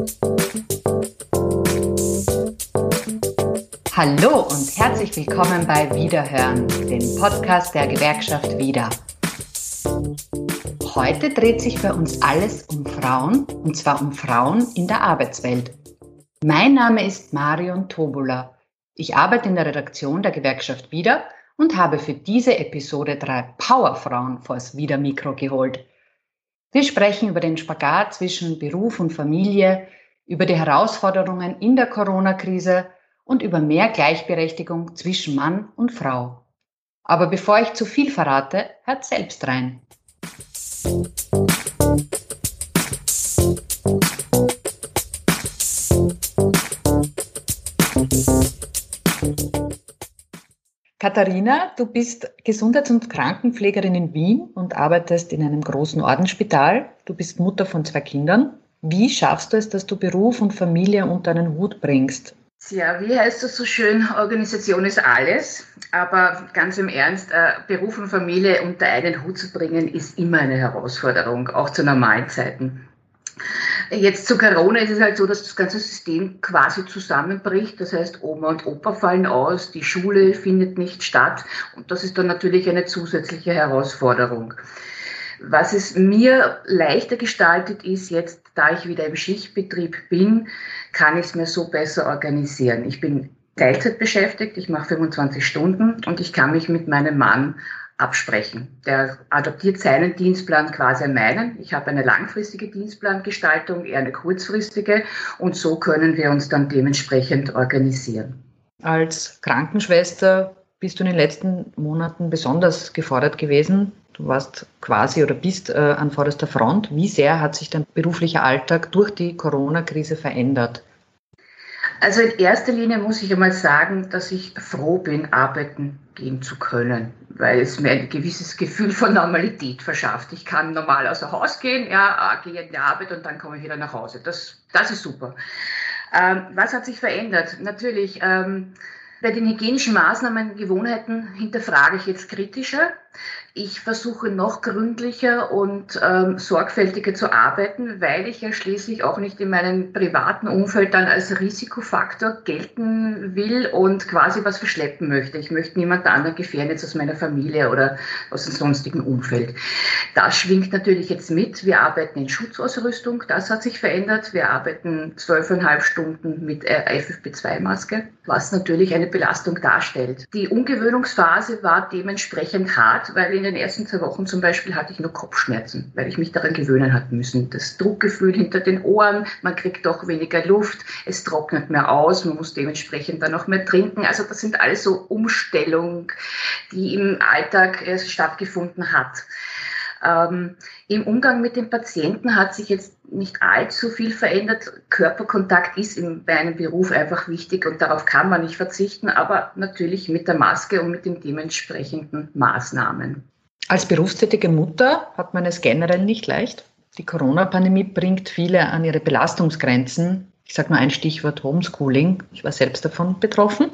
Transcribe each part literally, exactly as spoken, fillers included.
Hallo und herzlich willkommen bei Wiederhören, dem Podcast der Gewerkschaft WIDA. Heute dreht sich bei uns alles um Frauen, und zwar um Frauen in der Arbeitswelt. Mein Name ist Marion Tobula. Ich arbeite in der Redaktion der Gewerkschaft WIDA und habe für diese Episode drei Powerfrauen vors WIDA-Mikro geholt. Wir sprechen über den Spagat zwischen Beruf und Familie, über die Herausforderungen in der Corona-Krise und über mehr Gleichberechtigung zwischen Mann und Frau. Aber bevor ich zu viel verrate, hört selbst rein. Katharina, du bist Gesundheits- und Krankenpflegerin in Wien und arbeitest in einem großen Ordensspital. Du bist Mutter von zwei Kindern. Wie schaffst du es, dass du Beruf und Familie unter einen Hut bringst? Ja, wie heißt das so schön? Organisation ist alles, aber ganz im Ernst, äh, Beruf und Familie unter einen Hut zu bringen, ist immer eine Herausforderung, auch zu normalen Zeiten. Jetzt zu Corona ist es halt so, dass das ganze System quasi zusammenbricht. Das heißt, Oma und Opa fallen aus, die Schule findet nicht statt und das ist dann natürlich eine zusätzliche Herausforderung. Was es mir leichter gestaltet ist, jetzt, da ich wieder im Schichtbetrieb bin, kann ich es mir so besser organisieren. Ich bin Teilzeit beschäftigt, ich mache fünfundzwanzig Stunden und ich kann mich mit meinem Mann absprechen. Der adaptiert seinen Dienstplan quasi an meinen. Ich habe eine langfristige Dienstplangestaltung, eher eine kurzfristige und so können wir uns dann dementsprechend organisieren. Als Krankenschwester bist du in den letzten Monaten besonders gefordert gewesen. Du warst quasi oder bist äh, an vorderster Front. Wie sehr hat sich dein beruflicher Alltag durch die Corona-Krise verändert? Also in erster Linie muss ich einmal sagen, dass ich froh bin, arbeiten gehen zu können, weil es mir ein gewisses Gefühl von Normalität verschafft. Ich kann normal außer Haus gehen, ja, gehe in die Arbeit und dann komme ich wieder nach Hause. Das, das ist super. Ähm, was hat sich verändert? Natürlich, ähm, bei den hygienischen Maßnahmen, Gewohnheiten hinterfrage ich jetzt kritischer. Ich versuche noch gründlicher und ähm, sorgfältiger zu arbeiten, weil ich ja schließlich auch nicht in meinem privaten Umfeld dann als Risikofaktor gelten will und quasi was verschleppen möchte. Ich möchte niemand anderen gefährden, jetzt aus meiner Familie oder aus dem sonstigen Umfeld. Das schwingt natürlich jetzt mit. Wir arbeiten in Schutzausrüstung, das hat sich verändert. Wir arbeiten zwölfeinhalb Stunden mit F F P zwei Maske, was natürlich eine Belastung darstellt. Die Umgewöhnungsphase war dementsprechend hart, weil in den ersten zwei Wochen zum Beispiel hatte ich nur Kopfschmerzen, weil ich mich daran gewöhnen hatte müssen. Das Druckgefühl hinter den Ohren, man kriegt doch weniger Luft, es trocknet mehr aus, man muss dementsprechend dann auch mehr trinken. Also das sind alles so Umstellungen, die im Alltag erst stattgefunden hat. Ähm, Im Umgang mit den Patienten hat sich jetzt nicht allzu viel verändert. Körperkontakt ist in, bei einem Beruf einfach wichtig und darauf kann man nicht verzichten, aber natürlich mit der Maske und mit den dementsprechenden Maßnahmen. Als berufstätige Mutter hat man es generell nicht leicht. Die Corona-Pandemie bringt viele an ihre Belastungsgrenzen. Ich sage nur ein Stichwort Homeschooling. Ich war selbst davon betroffen.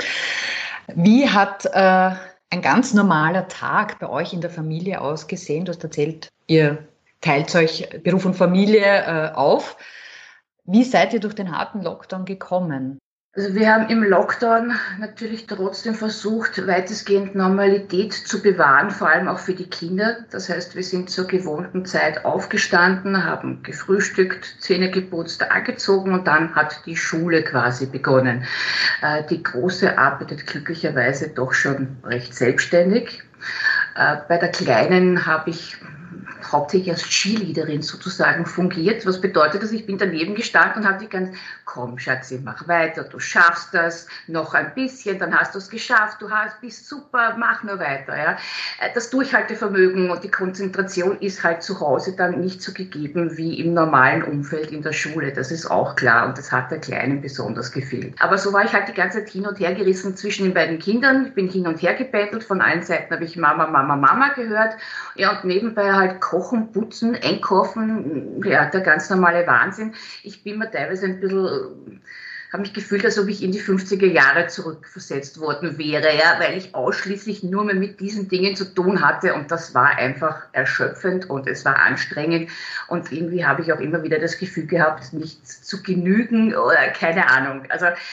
Wie hat äh, ein ganz normaler Tag bei euch in der Familie ausgesehen? Du hast erzählt, ihr teilt euch Beruf und Familie äh, auf. Wie seid ihr durch den harten Lockdown gekommen? Also wir haben im Lockdown natürlich trotzdem versucht, weitestgehend Normalität zu bewahren, vor allem auch für die Kinder. Das heißt, wir sind zur gewohnten Zeit aufgestanden, haben gefrühstückt, Zähne geputzt, angezogen und dann hat die Schule quasi begonnen. Die Große arbeitet glücklicherweise doch schon recht selbstständig. Bei der Kleinen habe ich hauptsächlich als Cheerleaderin sozusagen fungiert, was bedeutet, dass ich bin daneben gestanden und habe die ganz, komm Schatzi, mach weiter, du schaffst das, noch ein bisschen, dann hast du es geschafft, du hast, bist super, mach nur weiter. Ja. Das Durchhaltevermögen und die Konzentration ist halt zu Hause dann nicht so gegeben wie im normalen Umfeld in der Schule, das ist auch klar und das hat der Kleinen besonders gefehlt. Aber so war ich halt die ganze Zeit hin und her gerissen zwischen den beiden Kindern, ich bin hin und her gebändelt, von allen Seiten habe ich Mama, Mama, Mama gehört, ja und nebenbei halt Kochen, Putzen, Einkaufen, ja, der ganz normale Wahnsinn. Ich bin mir teilweise ein bisschen habe mich gefühlt, als ob ich in die fünfziger Jahre zurückversetzt worden wäre, ja, weil ich ausschließlich nur mehr mit diesen Dingen zu tun hatte und das war einfach erschöpfend und es war anstrengend und irgendwie habe ich auch immer wieder das Gefühl gehabt, nicht zu genügen oder keine Ahnung. Also äh,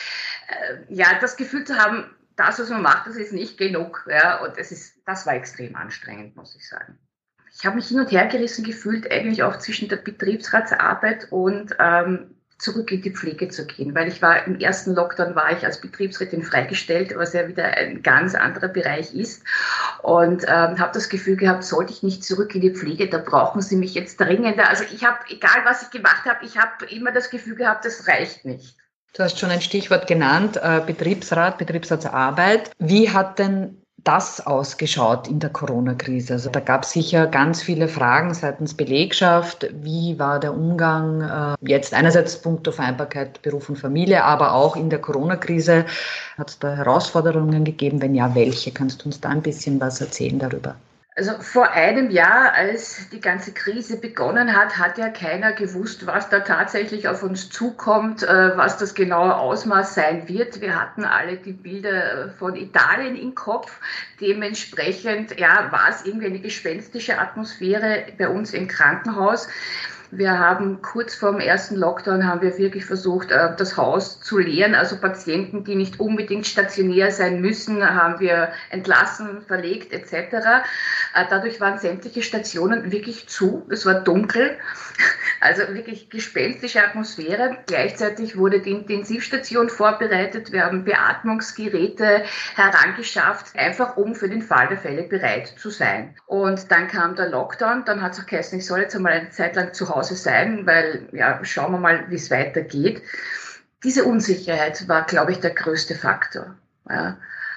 ja, das Gefühl zu haben, das, was man macht, das ist nicht genug, ja, und es ist, das war extrem anstrengend, muss ich sagen. Ich habe mich hin und her gerissen gefühlt, eigentlich auch zwischen der Betriebsratsarbeit und ähm, zurück in die Pflege zu gehen, weil ich war im ersten Lockdown war ich als Betriebsrätin freigestellt, was ja wieder ein ganz anderer Bereich ist und ähm, habe das Gefühl gehabt, sollte ich nicht zurück in die Pflege, da brauchen sie mich jetzt dringender. Also ich habe, egal was ich gemacht habe, ich habe immer das Gefühl gehabt, das reicht nicht. Du hast schon ein Stichwort genannt, äh, Betriebsrat, Betriebsratsarbeit. Wie hat denn das ausgeschaut in der Corona-Krise? Also da gab es sicher ganz viele Fragen seitens Belegschaft. Wie war der Umgang äh, jetzt einerseits punkto Vereinbarkeit Beruf und Familie, aber auch in der Corona-Krise? Hat es da Herausforderungen gegeben? Wenn ja, welche? Kannst du uns da ein bisschen was erzählen darüber? Also vor einem Jahr, als die ganze Krise begonnen hat, hat ja keiner gewusst, was da tatsächlich auf uns zukommt, was das genaue Ausmaß sein wird. Wir hatten alle die Bilder von Italien im Kopf. Dementsprechend ja, war es irgendwie eine gespenstische Atmosphäre bei uns im Krankenhaus. Wir haben kurz vor dem ersten Lockdown haben wir wirklich versucht, das Haus zu leeren. Also Patienten, die nicht unbedingt stationär sein müssen, haben wir entlassen, verlegt et cetera. Dadurch waren sämtliche Stationen wirklich zu. Es war dunkel, also wirklich gespenstische Atmosphäre. Gleichzeitig wurde die Intensivstation vorbereitet. Wir haben Beatmungsgeräte herangeschafft, einfach um für den Fall der Fälle bereit zu sein. Und dann kam der Lockdown. Dann hat es auch geheißen, ich soll jetzt einmal eine Zeit lang zu Hause sein, weil ja, schauen wir mal, wie es weitergeht. Diese Unsicherheit war, glaube ich, der größte Faktor. Ja.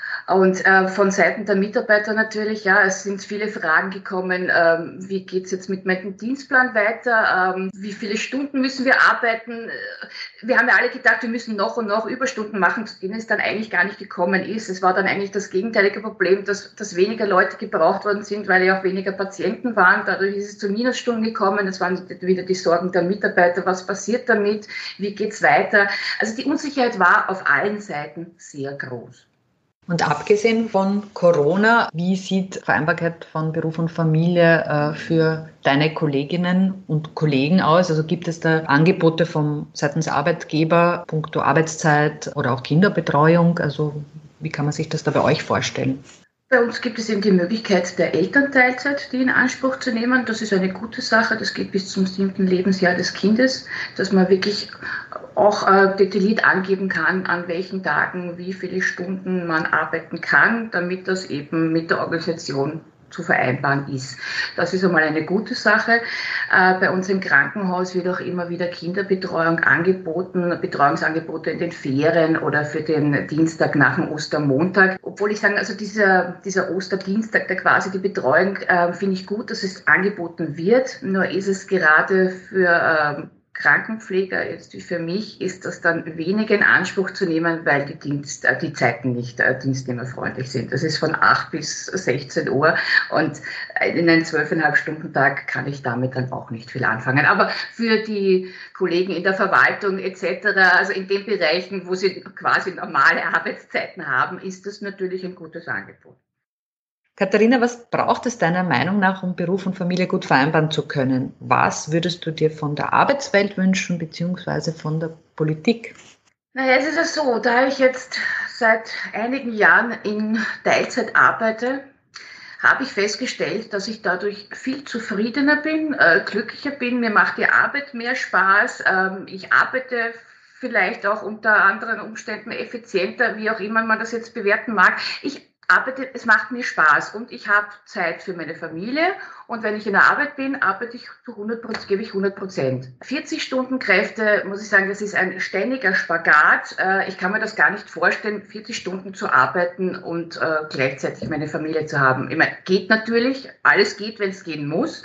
Und äh, von Seiten der Mitarbeiter natürlich, ja, es sind viele Fragen gekommen, ähm, wie geht's jetzt mit meinem Dienstplan weiter, ähm, wie viele Stunden müssen wir arbeiten. Wir haben ja alle gedacht, wir müssen noch und noch Überstunden machen, zu denen es dann eigentlich gar nicht gekommen ist. Es war dann eigentlich das gegenteilige Problem, dass, dass weniger Leute gebraucht worden sind, weil ja auch weniger Patienten waren. Dadurch ist es zu Minusstunden gekommen. Das waren wieder die Sorgen der Mitarbeiter. Was passiert damit? Wie geht's weiter? Also die Unsicherheit war auf allen Seiten sehr groß. Und abgesehen von Corona, wie sieht Vereinbarkeit von Beruf und Familie äh, für deine Kolleginnen und Kollegen aus? Also gibt es da Angebote vom seitens Arbeitgeber, punkto Arbeitszeit oder auch Kinderbetreuung? Also wie kann man sich das da bei euch vorstellen? Bei uns gibt es eben die Möglichkeit der Elternteilzeit, die in Anspruch zu nehmen. Das ist eine gute Sache. Das geht bis zum siebten Lebensjahr des Kindes, dass man wirklich auch äh, detailliert angeben kann, an welchen Tagen wie viele Stunden man arbeiten kann, damit das eben mit der Organisation zu vereinbaren ist. Das ist einmal eine gute Sache. Äh, bei uns im Krankenhaus wird auch immer wieder Kinderbetreuung angeboten, Betreuungsangebote in den Ferien oder für den Dienstag nach dem Ostermontag. Obwohl ich sagen, also dieser, dieser Osterdienstag, der quasi die Betreuung, äh, finde ich gut, dass es angeboten wird. Nur ist es gerade für äh, Krankenpfleger, jetzt wie für mich, ist das dann weniger in Anspruch zu nehmen, weil die, Dienst, die Zeiten nicht äh, dienstnehmerfreundlich sind. Das ist von acht bis sechzehn Uhr und in einen zwölfeinhalb Stunden Tag kann ich damit dann auch nicht viel anfangen. Aber für die Kollegen in der Verwaltung et cetera, also in den Bereichen, wo sie quasi normale Arbeitszeiten haben, ist das natürlich ein gutes Angebot. Katharina, was braucht es deiner Meinung nach, um Beruf und Familie gut vereinbaren zu können? Was würdest du dir von der Arbeitswelt wünschen, beziehungsweise von der Politik? Naja, es ist ja so, da ich jetzt seit einigen Jahren in Teilzeit arbeite, habe ich festgestellt, dass ich dadurch viel zufriedener bin, äh, glücklicher bin, mir macht die Arbeit mehr Spaß, ähm, ich arbeite vielleicht auch unter anderen Umständen effizienter, wie auch immer man das jetzt bewerten mag. Ich arbeite, es macht mir Spaß und ich habe Zeit für meine Familie und wenn ich in der Arbeit bin, arbeite ich zu hundert Prozent, gebe ich hundert Prozent. vierzig Stunden Kräfte, muss ich sagen, das ist ein ständiger Spagat. Ich kann mir das gar nicht vorstellen, vierzig Stunden zu arbeiten und gleichzeitig meine Familie zu haben. Ich meine, geht natürlich, alles geht, wenn es gehen muss,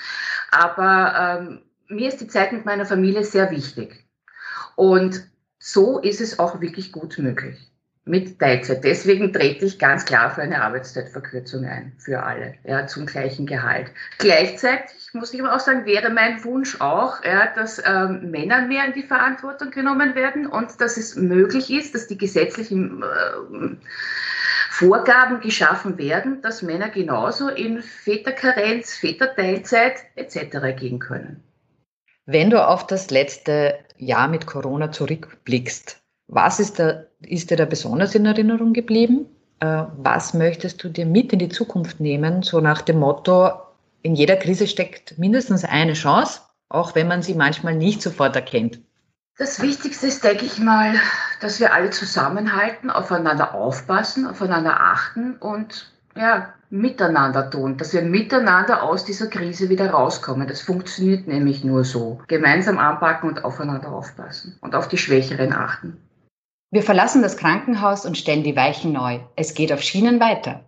aber ähm, mir ist die Zeit mit meiner Familie sehr wichtig und so ist es auch wirklich gut möglich. mit Teilzeit. Deswegen trete ich ganz klar für eine Arbeitszeitverkürzung ein, für alle, ja, zum gleichen Gehalt. Gleichzeitig muss ich aber auch sagen, wäre mein Wunsch auch, ja, dass ähm, Männer mehr in die Verantwortung genommen werden und dass es möglich ist, dass die gesetzlichen äh, Vorgaben geschaffen werden, dass Männer genauso in Väterkarenz, Väterteilzeit et cetera gehen können. Wenn du auf das letzte Jahr mit Corona zurückblickst, was ist, da, ist dir da besonders in Erinnerung geblieben? Äh, was möchtest du dir mit in die Zukunft nehmen, so nach dem Motto, in jeder Krise steckt mindestens eine Chance, auch wenn man sie manchmal nicht sofort erkennt? Das Wichtigste ist, denke ich mal, dass wir alle zusammenhalten, aufeinander aufpassen, aufeinander achten und ja, miteinander tun, dass wir miteinander aus dieser Krise wieder rauskommen. Das funktioniert nämlich nur so. Gemeinsam anpacken und aufeinander aufpassen und auf die Schwächeren achten. Wir verlassen das Krankenhaus und stellen die Weichen neu. Es geht auf Schienen weiter.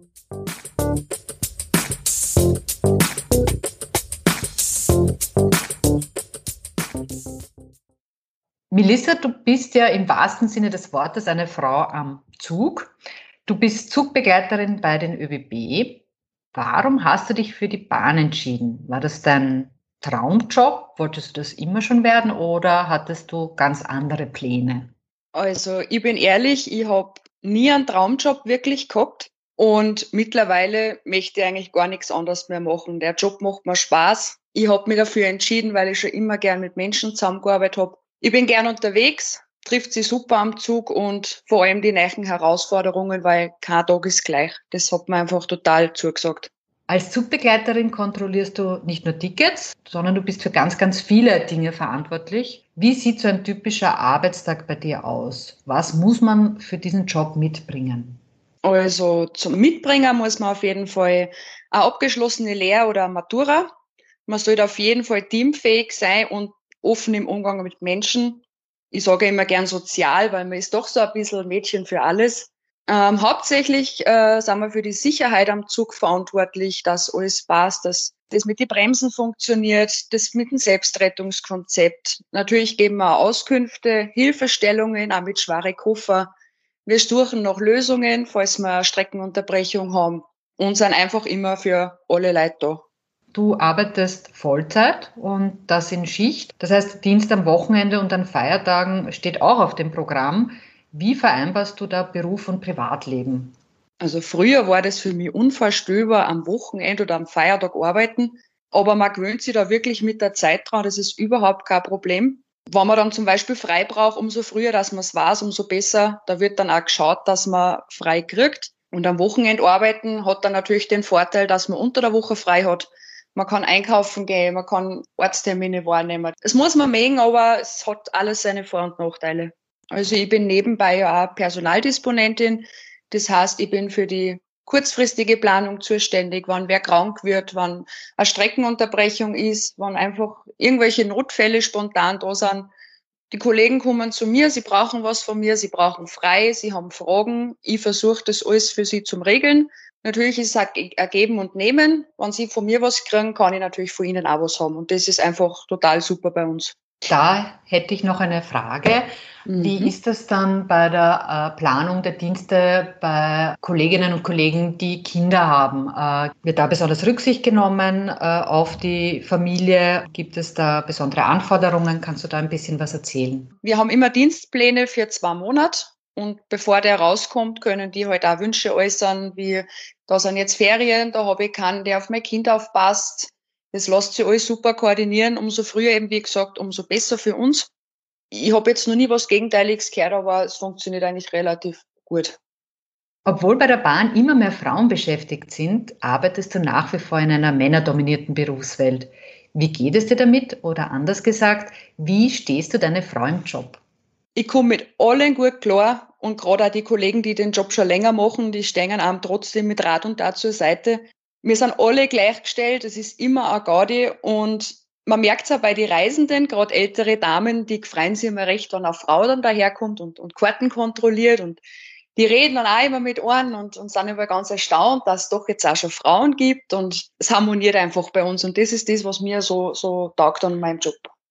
Melissa, du bist ja im wahrsten Sinne des Wortes eine Frau am Zug. Du bist Zugbegleiterin bei den ÖBB. Warum hast du dich für die Bahn entschieden? War das dein Traumjob? Wolltest du das immer schon werden oder hattest du ganz andere Pläne? Also ich bin ehrlich, ich habe nie einen Traumjob wirklich gehabt und mittlerweile möchte ich eigentlich gar nichts anderes mehr machen. Der Job macht mir Spaß. Ich habe mich dafür entschieden, weil ich schon immer gern mit Menschen zusammengearbeitet habe. Ich bin gern unterwegs, trifft sie super am Zug und vor allem die neuen Herausforderungen, weil kein Tag ist gleich. Das hat mir einfach total zugesagt. Als Zugbegleiterin kontrollierst du nicht nur Tickets, sondern du bist für ganz, ganz viele Dinge verantwortlich. Wie sieht so ein typischer Arbeitstag bei dir aus? Was muss man für diesen Job mitbringen? Also zum Mitbringen muss man auf jeden Fall eine abgeschlossene Lehr- oder Matura. Man sollte auf jeden Fall teamfähig sein und offen im Umgang mit Menschen. Ich sage immer gern sozial, weil man ist doch so ein bisschen Mädchen für alles. Ähm, hauptsächlich äh, sind wir für die Sicherheit am Zug verantwortlich, dass alles passt, dass das mit den Bremsen funktioniert, das mit dem Selbstrettungskonzept. Natürlich geben wir Auskünfte, Hilfestellungen, auch mit schweren Koffer. Wir suchen nach Lösungen, falls wir eine Streckenunterbrechung haben und sind einfach immer für alle Leute da. Du arbeitest Vollzeit und das in Schicht. Das heißt, Dienst am Wochenende und an Feiertagen steht auch auf dem Programm. Wie vereinbarst du da Beruf und Privatleben? Also früher war das für mich unvorstellbar, am Wochenende oder am Feiertag arbeiten. Aber man gewöhnt sich da wirklich mit der Zeit dran. Das ist überhaupt kein Problem. Wenn man dann zum Beispiel frei braucht, umso früher, dass man es weiß, umso besser. Da wird dann auch geschaut, dass man frei kriegt. Und am Wochenende arbeiten hat dann natürlich den Vorteil, dass man unter der Woche frei hat. Man kann einkaufen gehen, man kann Arzttermine wahrnehmen. Das muss man mögen, aber es hat alles seine Vor- und Nachteile. Also ich bin nebenbei ja auch Personaldisponentin. Das heißt, ich bin für die kurzfristige Planung zuständig, wann wer krank wird, wann eine Streckenunterbrechung ist, wann einfach irgendwelche Notfälle spontan da sind. Die Kollegen kommen zu mir, sie brauchen was von mir, sie brauchen frei, sie haben Fragen. Ich versuche das alles für sie zum Regeln. Natürlich ist es ein Geben und Nehmen. Wenn sie von mir was kriegen, kann ich natürlich von ihnen auch was haben. Und das ist einfach total super bei uns. Da hätte ich noch eine Frage. Wie Mhm. ist das dann bei der äh, Planung der Dienste bei Kolleginnen und Kollegen, die Kinder haben? Äh, wird da besonders Rücksicht genommen äh, auf die Familie? Gibt es da besondere Anforderungen? Kannst du da ein bisschen was erzählen? Wir haben immer Dienstpläne für zwei Monate. Und bevor der rauskommt, können die halt auch Wünsche äußern, wie, da sind jetzt Ferien, da habe ich keinen, der auf mein Kind aufpasst. Das lässt sich alles super koordinieren. Umso früher eben, wie gesagt, umso besser für uns. Ich habe jetzt noch nie was Gegenteiliges gehört, aber es funktioniert eigentlich relativ gut. Obwohl bei der Bahn immer mehr Frauen beschäftigt sind, arbeitest du nach wie vor in einer männerdominierten Berufswelt. Wie geht es dir damit? Oder anders gesagt, wie stehst du deine Frau im Job? Ich komme mit allen gut klar und gerade auch die Kollegen, die den Job schon länger machen, die stehen einem trotzdem mit Rat und Tat zur Seite. Wir sind alle gleichgestellt, es ist immer ein Gaudi und man merkt es auch bei den Reisenden, gerade ältere Damen, die freuen sich immer recht, wenn eine Frau dann daherkommt und, und Karten kontrolliert und die reden dann auch immer mit einem und, und sind immer ganz erstaunt, dass es doch jetzt auch schon Frauen gibt und es harmoniert einfach bei uns und das ist das, was mir so, so taugt an meinem Job.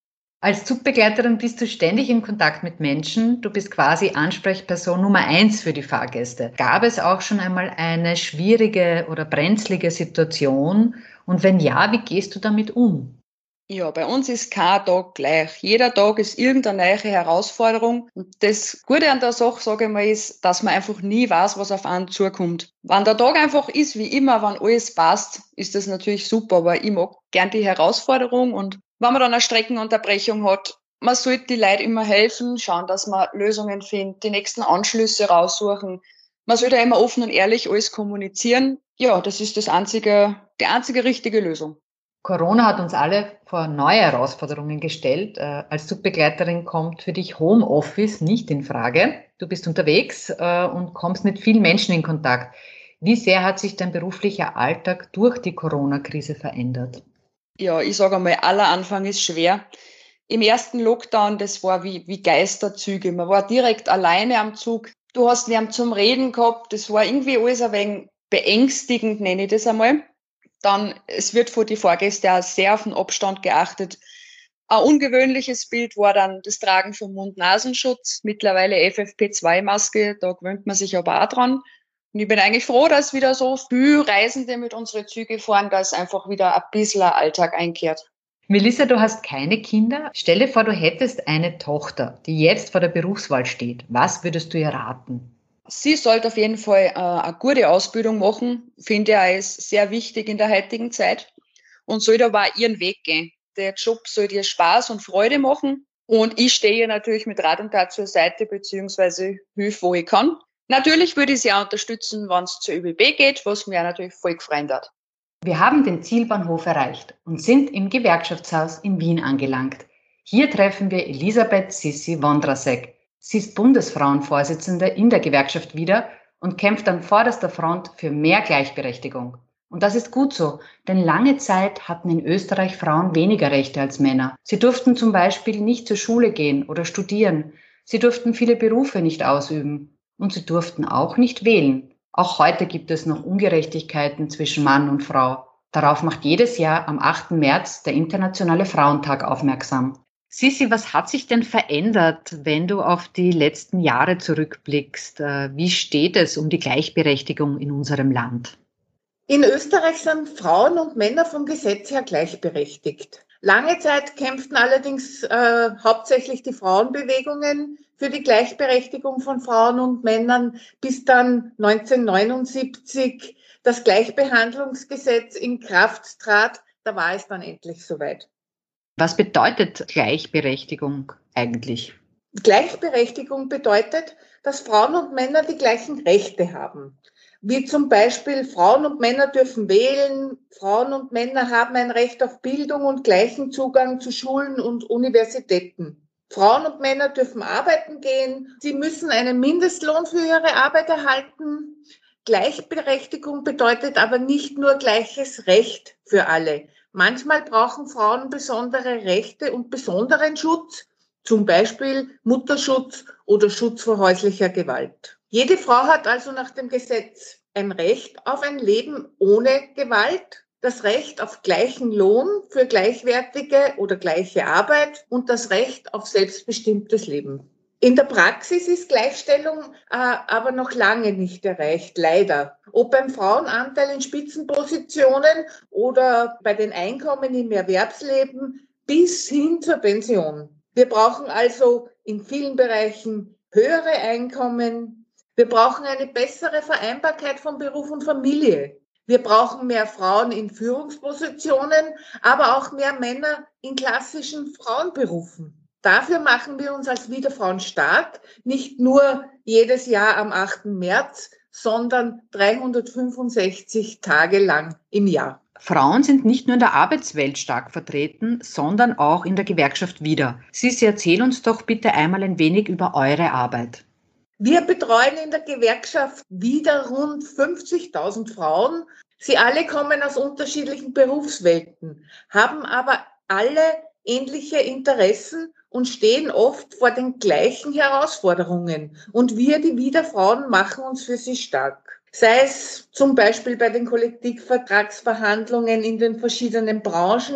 Als Zugbegleiterin bist du ständig in Kontakt mit Menschen. Du bist quasi Ansprechperson Nummer eins für die Fahrgäste. Gab es auch schon einmal eine schwierige oder brenzlige Situation? Und wenn ja, wie gehst du damit um? Ja, bei uns ist kein Tag gleich. Jeder Tag ist irgendeine neue Herausforderung. Und das Gute an der Sache, sage ich mal, ist, dass man einfach nie weiß, was auf einen zukommt. Wenn der Tag einfach ist wie immer, wenn alles passt, ist das natürlich super. Aber ich mag gern die Herausforderung. Und wenn man dann eine Streckenunterbrechung hat, man sollte die Leute immer helfen, schauen, dass man Lösungen findet, die nächsten Anschlüsse raussuchen. Man sollte immer offen und ehrlich alles kommunizieren. Ja, das ist das einzige, die einzige richtige Lösung. Corona hat uns alle vor neue Herausforderungen gestellt. Äh, als Zugbegleiterin kommt für dich Homeoffice nicht in Frage. Du bist unterwegs äh, und kommst mit vielen Menschen in Kontakt. Wie sehr hat sich dein beruflicher Alltag durch die Corona-Krise verändert? Ja, ich sage einmal, aller Anfang ist schwer. Im ersten Lockdown, das war wie, wie Geisterzüge. Man war direkt alleine am Zug. Du hast niemanden zum Reden gehabt. Das war irgendwie alles ein wenig beängstigend, nenne ich das einmal. Dann, es wird von den Fahrgästen auch sehr auf den Abstand geachtet. Ein ungewöhnliches Bild war dann das Tragen von Mund-Nasenschutz, mittlerweile F F P zwei Maske, da gewöhnt man sich aber auch dran. Und ich bin eigentlich froh, dass wieder so viele Reisende mit unseren Zügen fahren, dass einfach wieder ein bisschen ein Alltag einkehrt. Melissa, du hast keine Kinder. Stell dir vor, du hättest eine Tochter, die jetzt vor der Berufswahl steht. Was würdest du ihr raten? Sie sollte auf jeden Fall äh, eine gute Ausbildung machen, finde ich auch ist sehr wichtig in der heutigen Zeit und soll da aber ihren Weg gehen. Der Job soll ihr Spaß und Freude machen und ich stehe ihr natürlich mit Rat und Tat zur Seite beziehungsweise hilf, wo ich kann. Natürlich würde ich sie auch unterstützen, wenn es zur Ö B B geht, was mir natürlich voll gefreut hat. Wir haben den Zielbahnhof erreicht und sind im Gewerkschaftshaus in Wien angelangt. Hier treffen wir Elisabeth Sissi Wondrasek. Sie ist Bundesfrauenvorsitzende in der Gewerkschaft wieder und kämpft an vorderster Front für mehr Gleichberechtigung. Und das ist gut so, denn lange Zeit hatten in Österreich Frauen weniger Rechte als Männer. Sie durften zum Beispiel nicht zur Schule gehen oder studieren. Sie durften viele Berufe nicht ausüben. Und sie durften auch nicht wählen. Auch heute gibt es noch Ungerechtigkeiten zwischen Mann und Frau. Darauf macht jedes Jahr am achten März der Internationale Frauentag aufmerksam. Sissi, was hat sich denn verändert, wenn du auf die letzten Jahre zurückblickst? Wie steht es um die Gleichberechtigung in unserem Land? In Österreich sind Frauen und Männer vom Gesetz her gleichberechtigt. Lange Zeit kämpften allerdings äh, hauptsächlich die Frauenbewegungen für die Gleichberechtigung von Frauen und Männern, bis dann neunzehnhundertneunundsiebzig das Gleichbehandlungsgesetz in Kraft trat. Da war es dann endlich soweit. Was bedeutet Gleichberechtigung eigentlich? Gleichberechtigung bedeutet, dass Frauen und Männer die gleichen Rechte haben. Wie zum Beispiel Frauen und Männer dürfen wählen, Frauen und Männer haben ein Recht auf Bildung und gleichen Zugang zu Schulen und Universitäten. Frauen und Männer dürfen arbeiten gehen, sie müssen einen Mindestlohn für ihre Arbeit erhalten. Gleichberechtigung bedeutet aber nicht nur gleiches Recht für alle. Manchmal brauchen Frauen besondere Rechte und besonderen Schutz, zum Beispiel Mutterschutz oder Schutz vor häuslicher Gewalt. Jede Frau hat also nach dem Gesetz ein Recht auf ein Leben ohne Gewalt, das Recht auf gleichen Lohn für gleichwertige oder gleiche Arbeit und das Recht auf selbstbestimmtes Leben. In der Praxis ist Gleichstellung äh, aber noch lange nicht erreicht, leider. Ob beim Frauenanteil in Spitzenpositionen oder bei den Einkommen im Erwerbsleben bis hin zur Pension. Wir brauchen also in vielen Bereichen höhere Einkommen. Wir brauchen eine bessere Vereinbarkeit von Beruf und Familie. Wir brauchen mehr Frauen in Führungspositionen, aber auch mehr Männer in klassischen Frauenberufen. Dafür machen wir uns als Widerfrauen stark, nicht nur jedes Jahr am achten März, sondern dreihundertfünfundsechzig Tage lang im Jahr. Frauen sind nicht nur in der Arbeitswelt stark vertreten, sondern auch in der Gewerkschaft wieder. Sissi, erzähl uns doch bitte einmal ein wenig über eure Arbeit. Wir betreuen in der Gewerkschaft wieder rund fünfzigtausend Frauen. Sie alle kommen aus unterschiedlichen Berufswelten, haben aber alle ähnliche Interessen und stehen oft vor den gleichen Herausforderungen. Und wir, die Widerfrauen, machen uns für sie stark. Sei es zum Beispiel bei den Kollektivvertragsverhandlungen in den verschiedenen Branchen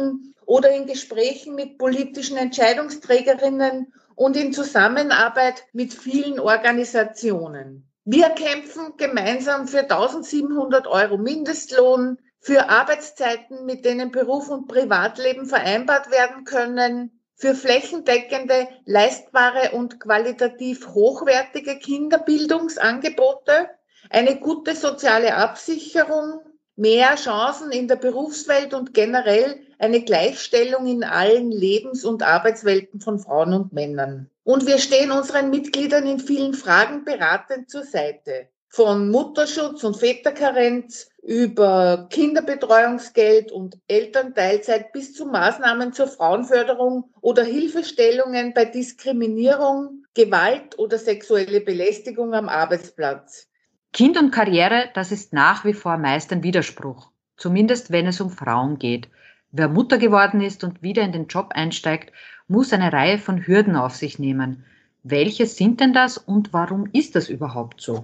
oder in Gesprächen mit politischen Entscheidungsträgerinnen und in Zusammenarbeit mit vielen Organisationen. Wir kämpfen gemeinsam für eintausendsiebenhundert Euro Mindestlohn, für Arbeitszeiten, mit denen Beruf und Privatleben vereinbart werden können, für flächendeckende, leistbare und qualitativ hochwertige Kinderbildungsangebote, eine gute soziale Absicherung, mehr Chancen in der Berufswelt und generell eine Gleichstellung in allen Lebens- und Arbeitswelten von Frauen und Männern. Und wir stehen unseren Mitgliedern in vielen Fragen beratend zur Seite. Von Mutterschutz und Väterkarenz über Kinderbetreuungsgeld und Elternteilzeit bis zu Maßnahmen zur Frauenförderung oder Hilfestellungen bei Diskriminierung, Gewalt oder sexuelle Belästigung am Arbeitsplatz. Kind und Karriere, das ist nach wie vor meist ein Widerspruch, zumindest wenn es um Frauen geht. Wer Mutter geworden ist und wieder in den Job einsteigt, muss eine Reihe von Hürden auf sich nehmen. Welche sind denn das und warum ist das überhaupt so?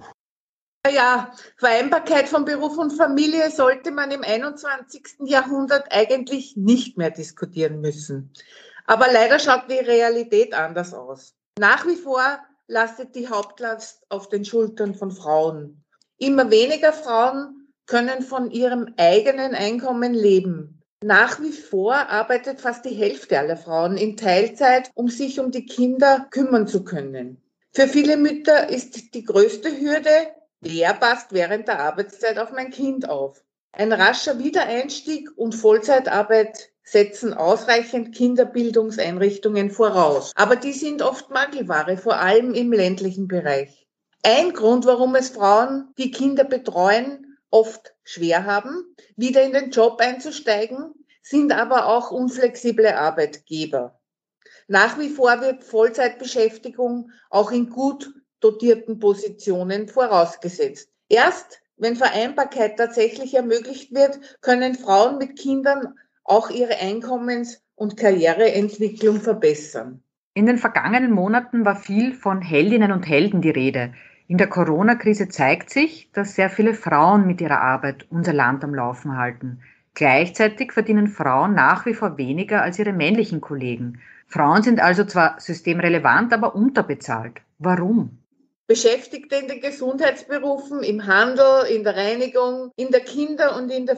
Ja, Vereinbarkeit von Beruf und Familie sollte man im einundzwanzigsten Jahrhundert eigentlich nicht mehr diskutieren müssen. Aber leider schaut die Realität anders aus. Nach wie vor lastet die Hauptlast auf den Schultern von Frauen. Immer weniger Frauen können von ihrem eigenen Einkommen leben. Nach wie vor arbeitet fast die Hälfte aller Frauen in Teilzeit, um sich um die Kinder kümmern zu können. Für viele Mütter ist die größte Hürde: wer passt während der Arbeitszeit auf mein Kind auf? Ein rascher Wiedereinstieg und Vollzeitarbeit setzen ausreichend Kinderbildungseinrichtungen voraus. Aber die sind oft Mangelware, vor allem im ländlichen Bereich. Ein Grund, warum es Frauen, die Kinder betreuen, oft schwer haben, wieder in den Job einzusteigen, sind aber auch unflexible Arbeitgeber. Nach wie vor wird Vollzeitbeschäftigung auch in gut dotierten Positionen vorausgesetzt. Erst wenn Vereinbarkeit tatsächlich ermöglicht wird, können Frauen mit Kindern auch ihre Einkommens- und Karriereentwicklung verbessern. In den vergangenen Monaten war viel von Heldinnen und Helden die Rede. In der Corona-Krise zeigt sich, dass sehr viele Frauen mit ihrer Arbeit unser Land am Laufen halten. Gleichzeitig verdienen Frauen nach wie vor weniger als ihre männlichen Kollegen. Frauen sind also zwar systemrelevant, aber unterbezahlt. Warum? Beschäftigte in den Gesundheitsberufen, im Handel, in der Reinigung, in der Kinder- und in der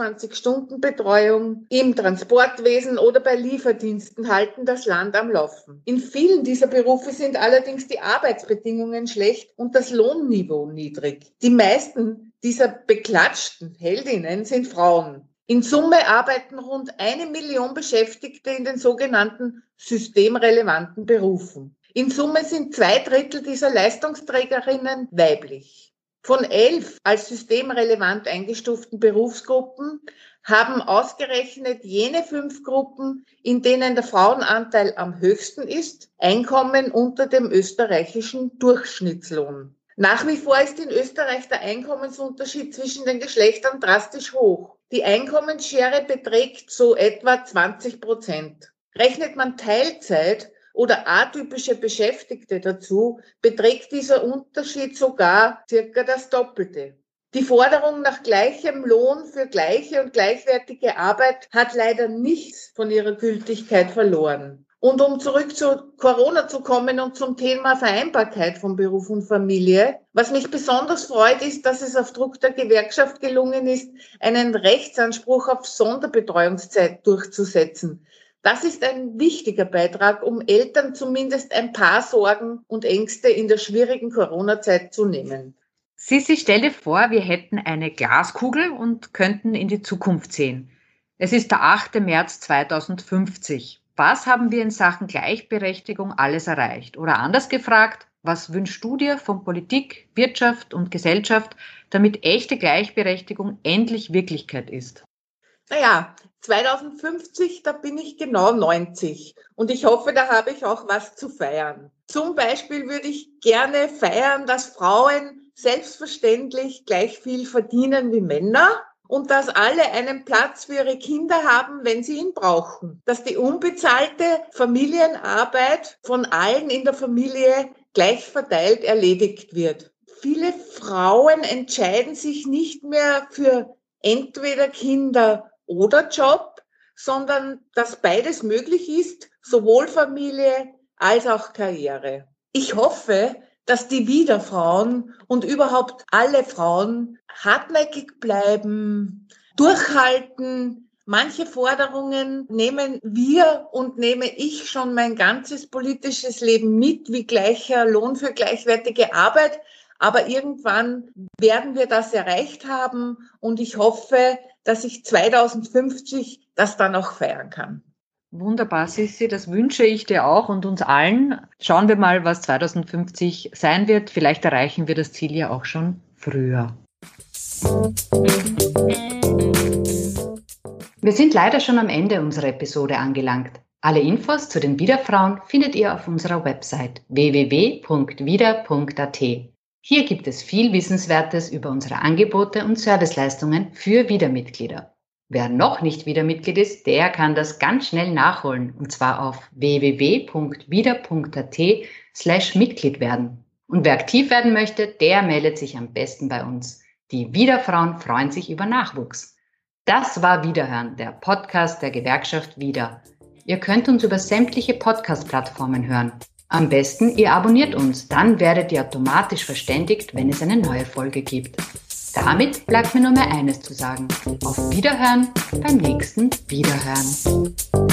vierundzwanzig-Stunden-Betreuung, im Transportwesen oder bei Lieferdiensten halten das Land am Laufen. In vielen dieser Berufe sind allerdings die Arbeitsbedingungen schlecht und das Lohnniveau niedrig. Die meisten dieser beklatschten Heldinnen sind Frauen. In Summe arbeiten rund eine Million Beschäftigte in den sogenannten systemrelevanten Berufen. In Summe sind zwei Drittel dieser Leistungsträgerinnen weiblich. Von elf als systemrelevant eingestuften Berufsgruppen haben ausgerechnet jene fünf Gruppen, in denen der Frauenanteil am höchsten ist, Einkommen unter dem österreichischen Durchschnittslohn. Nach wie vor ist in Österreich der Einkommensunterschied zwischen den Geschlechtern drastisch hoch. Die Einkommensschere beträgt so etwa zwanzig Prozent. Rechnet man Teilzeit oder atypische Beschäftigte dazu, beträgt dieser Unterschied sogar circa das Doppelte. Die Forderung nach gleichem Lohn für gleiche und gleichwertige Arbeit hat leider nichts von ihrer Gültigkeit verloren. Und um zurück zu Corona zu kommen und zum Thema Vereinbarkeit von Beruf und Familie, was mich besonders freut, ist, dass es auf Druck der Gewerkschaft gelungen ist, einen Rechtsanspruch auf Sonderbetreuungszeit durchzusetzen. Das ist ein wichtiger Beitrag, um Eltern zumindest ein paar Sorgen und Ängste in der schwierigen Corona-Zeit zu nehmen. Sissi, stell dir vor, wir hätten eine Glaskugel und könnten in die Zukunft sehen. Es ist der achte März zweitausendfünfzig. Was haben wir in Sachen Gleichberechtigung alles erreicht? Oder anders gefragt, was wünschst du dir von Politik, Wirtschaft und Gesellschaft, damit echte Gleichberechtigung endlich Wirklichkeit ist? Naja, zweitausendfünfzig, da bin ich genau neunzig und ich hoffe, da habe ich auch was zu feiern. Zum Beispiel würde ich gerne feiern, dass Frauen selbstverständlich gleich viel verdienen wie Männer und dass alle einen Platz für ihre Kinder haben, wenn sie ihn brauchen. Dass die unbezahlte Familienarbeit von allen in der Familie gleich verteilt erledigt wird. Viele Frauen entscheiden sich nicht mehr für entweder Kinder oder Job, sondern dass beides möglich ist, sowohl Familie als auch Karriere. Ich hoffe, dass die Widerfrauen und überhaupt alle Frauen hartnäckig bleiben, durchhalten. Manche Forderungen nehmen wir und nehme ich schon mein ganzes politisches Leben mit, wie gleicher Lohn für gleichwertige Arbeit. Aber irgendwann werden wir das erreicht haben und ich hoffe, dass ich zweitausendfünfzig das dann auch feiern kann. Wunderbar, Sissi, das wünsche ich dir auch und uns allen. Schauen wir mal, was zweitausendfünfzig sein wird. Vielleicht erreichen wir das Ziel ja auch schon früher. Wir sind leider schon am Ende unserer Episode angelangt. Alle Infos zu den Widerfrauen findet ihr auf unserer Website w w w punkt wieder punkt a t. Hier gibt es viel Wissenswertes über unsere Angebote und Serviceleistungen für Widermitglieder. Wer noch nicht Widermitglied ist, der kann das ganz schnell nachholen, und zwar auf w w w punkt wieder punkt a t slash Mitglied werden. Und wer aktiv werden möchte, der meldet sich am besten bei uns. Die Widerfrauen freuen sich über Nachwuchs. Das war Widerhören, der Podcast der Gewerkschaft Wieder. Ihr könnt uns über sämtliche Podcast-Plattformen hören. Am besten, ihr abonniert uns, dann werdet ihr automatisch verständigt, wenn es eine neue Folge gibt. Damit bleibt mir nur mehr eines zu sagen. Auf Wiederhören beim nächsten Wiederhören.